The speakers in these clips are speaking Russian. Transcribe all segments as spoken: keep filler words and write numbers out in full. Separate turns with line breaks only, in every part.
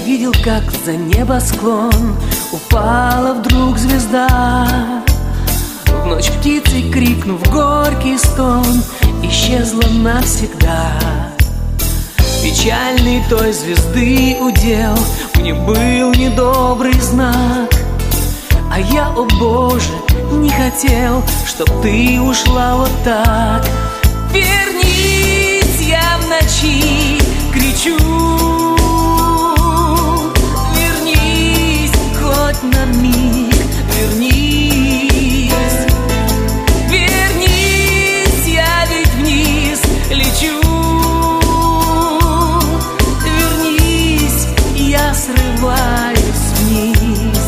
видел, как за небосклон упала вдруг звезда. В ночь птицей крикнув горький стон, исчезла навсегда. Печальный той звезды удел мне был недобрый знак. А я, о Боже, не хотел, чтоб ты ушла вот так. Вернись, я в ночи кричу. Вернись, хоть на миг, вернись. Вернись, я ведь вниз лечу. Вернись, я срываюсь вниз.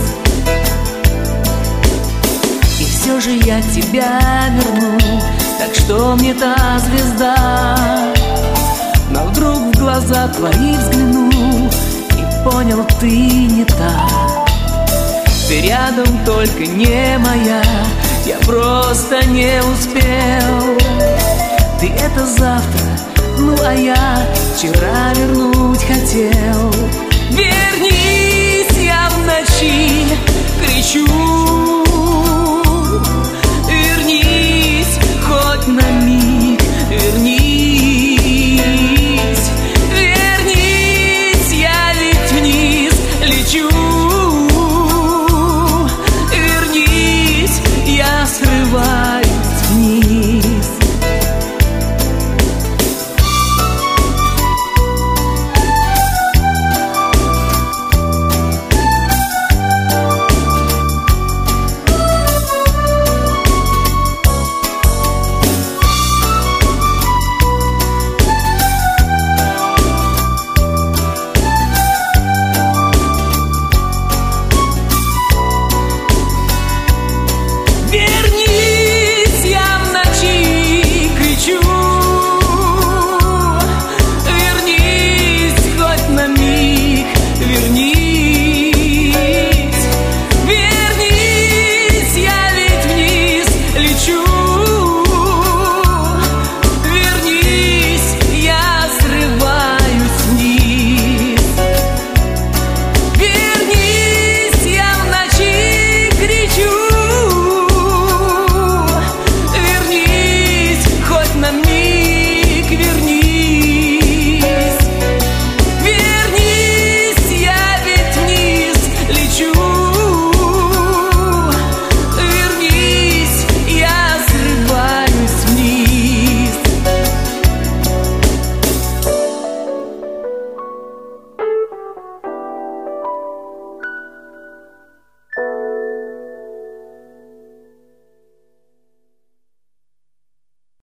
И все же я тебя верну. Так что мне та звезда? Но вдруг в глаза твои взглянул и понял, ты не та. Ты рядом, только не моя. Я просто не успел. Ты это завтра, ну а я вчера вернуть хотел.